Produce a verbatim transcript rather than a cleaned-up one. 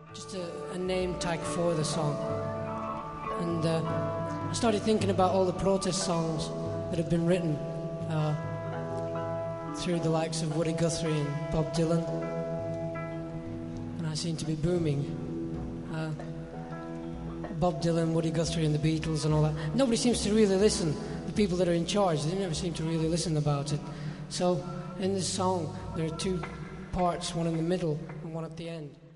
just a, a name tag for the song. And uh, I started thinking about all the protest songs that have been written uh, through the likes of Woody Guthrie and Bob Dylan. And I seem to be booming. Uh, Bob Dylan, Woody Guthrie and the Beatles and all that. Nobody seems to really listen. The people that are in charge, they never seem to really listen about it. So in this song, there are two parts, one in the middle and one at the end.